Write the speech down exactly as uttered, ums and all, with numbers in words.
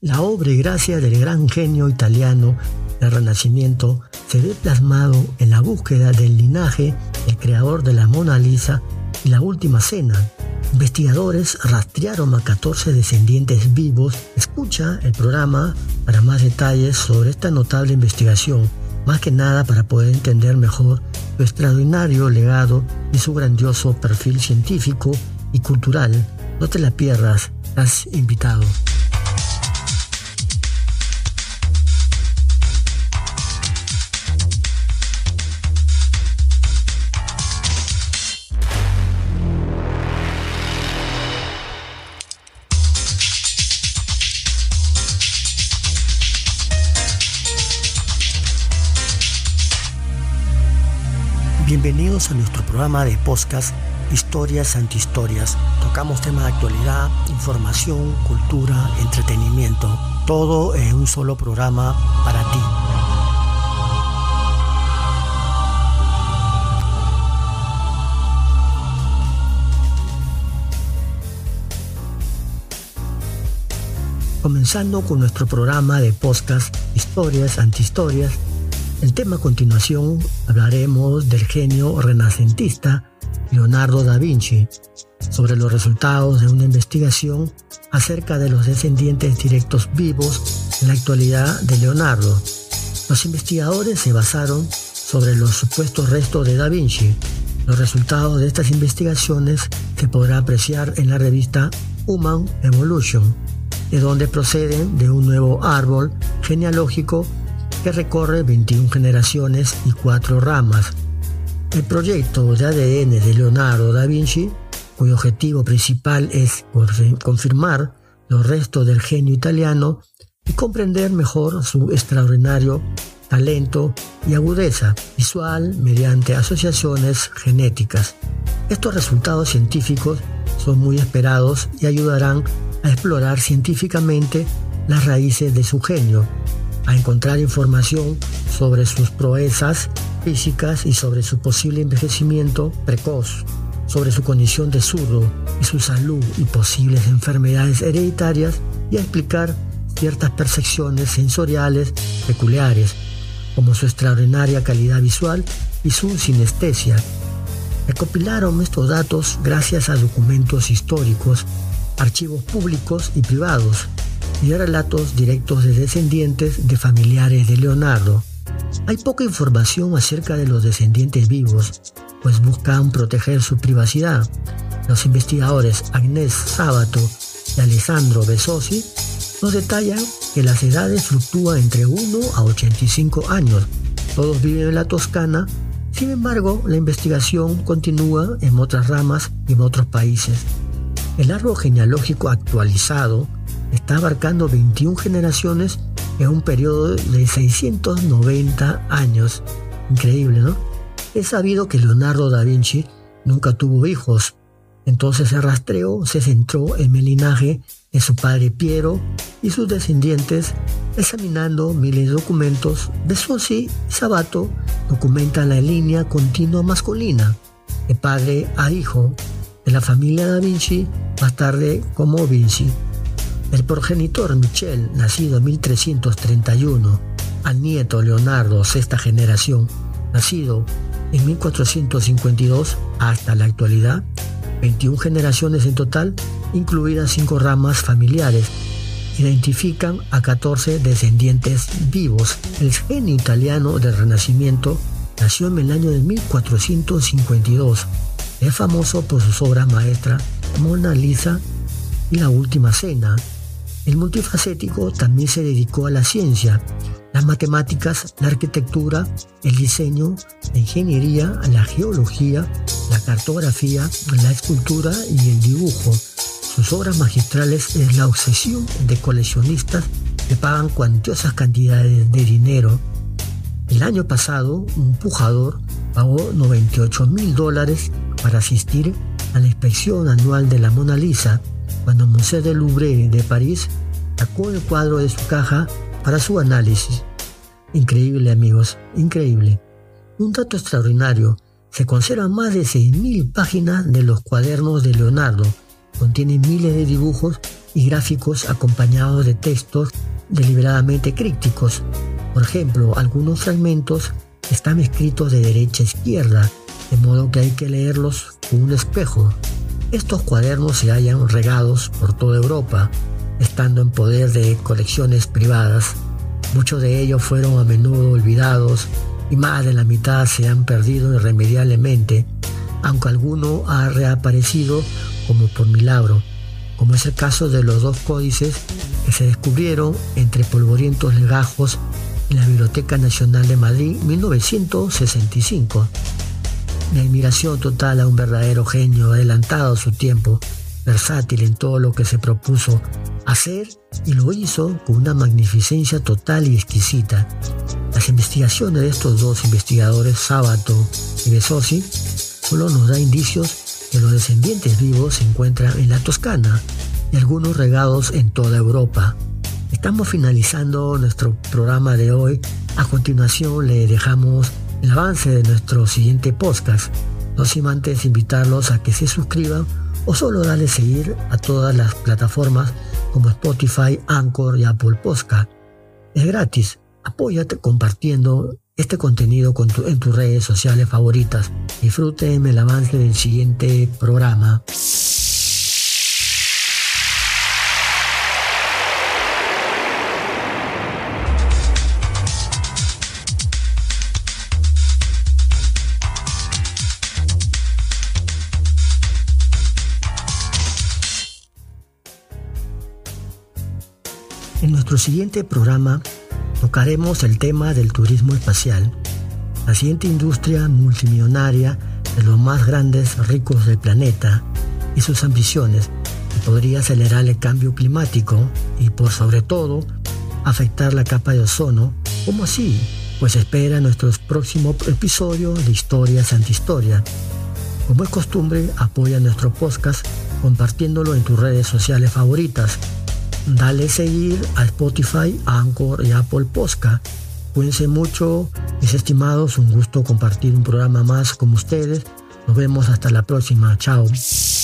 La obra y gracia del gran genio italiano del Renacimiento se ve plasmado en la búsqueda del linaje del creador de la Mona Lisa y la Última Cena. Investigadores rastrearon a catorce descendientes vivos. Escucha el programa para más detalles sobre esta notable investigación, más que nada para poder entender mejor su extraordinario legado y su grandioso perfil científico y cultural. No te la pierdas, estás invitado. Bienvenidos a nuestro programa de podcast Historias Antihistorias. Tocamos temas de actualidad, información, cultura, entretenimiento. Todo en un solo programa para ti. Comenzando con nuestro programa de podcast Historias Antihistorias. El tema a continuación hablaremos del genio renacentista Leonardo da Vinci, sobre los resultados de una investigación acerca de los descendientes directos vivos en la actualidad de Leonardo. Los investigadores se basaron sobre los supuestos restos de da Vinci. Los resultados de estas investigaciones se podrá apreciar en la revista Human Evolution, de donde proceden de un nuevo árbol genealógico que recorre veintiuna generaciones y cuatro ramas. El proyecto de A D N de Leonardo da Vinci, cuyo objetivo principal es confirmar los restos del genio italiano y comprender mejor su extraordinario talento y agudeza visual mediante asociaciones genéticas. Estos resultados científicos son muy esperados y ayudarán a explorar científicamente las raíces de su genio, a encontrar información sobre sus proezas físicas y sobre su posible envejecimiento precoz, sobre su condición de zurdo y su salud y posibles enfermedades hereditarias, y a explicar ciertas percepciones sensoriales peculiares, como su extraordinaria calidad visual y su sinestesia. Recopilaron estos datos gracias a documentos históricos, archivos públicos y privados, y relatos directos de descendientes de familiares de Leonardo. Hay poca información acerca de los descendientes vivos, pues buscan proteger su privacidad. Los investigadores Agnès Sabato y Alessandro Besozzi nos detallan que las edades fluctúan entre uno a ochenta y cinco años. Todos viven en la Toscana. Sin embargo, la investigación continúa en otras ramas y en otros países. El árbol genealógico actualizado está abarcando veintiuna generaciones en un periodo de seiscientos noventa años. Increíble, ¿no? Es sabido que Leonardo da Vinci nunca tuvo hijos, entonces el rastreo se centró en el linaje de su padre Piero y sus descendientes, examinando miles de documentos. Besozzi y Sabato documentan la línea continua masculina, de padre a hijo, de la familia da Vinci, más tarde como Vinci. El progenitor Michel, nacido en mil trescientos treinta y uno, al nieto Leonardo, sexta generación, nacido en mil cuatrocientos cincuenta y dos, hasta la actualidad, veintiuna generaciones en total, incluidas cinco ramas familiares, identifican a catorce descendientes vivos. El genio italiano del Renacimiento nació en el año de mil cuatrocientos cincuenta y dos. Es famoso por sus obras maestras Mona Lisa y La Última Cena. El multifacético también se dedicó a la ciencia, las matemáticas, la arquitectura, el diseño, la ingeniería, la geología, la cartografía, la escultura y el dibujo. Sus obras magistrales es la obsesión de coleccionistas que pagan cuantiosas cantidades de dinero. El año pasado, un pujador pagó noventa y ocho mil dólares para asistir a la inspección anual de la Mona Lisa, cuando el Museo del Louvre de París sacó el cuadro de su caja para su análisis. Increíble, amigos, increíble. Un dato extraordinario: se conservan más de seis mil páginas de los cuadernos de Leonardo. Contienen miles de dibujos y gráficos acompañados de textos deliberadamente crípticos. Por ejemplo, algunos fragmentos están escritos de derecha a izquierda, de modo que hay que leerlos con un espejo. Estos cuadernos se hallan regados por toda Europa, estando en poder de colecciones privadas. Muchos de ellos fueron a menudo olvidados y más de la mitad se han perdido irremediablemente, aunque alguno ha reaparecido como por milagro, como es el caso de los dos códices que se descubrieron entre polvorientos legajos en la Biblioteca Nacional de Madrid en mil novecientos sesenta y cinco. Mi admiración total a un verdadero genio adelantado a su tiempo, versátil en todo lo que se propuso hacer y lo hizo con una magnificencia total y exquisita. Las investigaciones de estos dos investigadores, Sabato y Besozzi, solo nos da indicios que los descendientes vivos se encuentran en la Toscana y algunos regados en toda Europa. Estamos finalizando nuestro programa de hoy. A continuación le dejamos el avance de nuestro siguiente podcast, no sin antes invitarlos a que se suscriban o solo darle seguir a todas las plataformas como Spotify, Anchor y Apple Podcast. Es gratis. Apóyate compartiendo este contenido con tu, en tus redes sociales favoritas. Disfruten el avance del siguiente programa. En nuestro siguiente programa tocaremos el tema del turismo espacial, la siguiente industria multimillonaria de los más grandes ricos del planeta y sus ambiciones, que podría acelerar el cambio climático y por sobre todo afectar la capa de ozono. ¿Cómo así? Pues espera nuestro próximo episodio de Historias Antihistoria. Como es costumbre, apoya nuestro podcast compartiéndolo en tus redes sociales favoritas. Dale seguir a Spotify, Anchor y Apple Podcast. Cuídense mucho, mis estimados. Un gusto compartir un programa más con ustedes. Nos vemos hasta la próxima. Chao.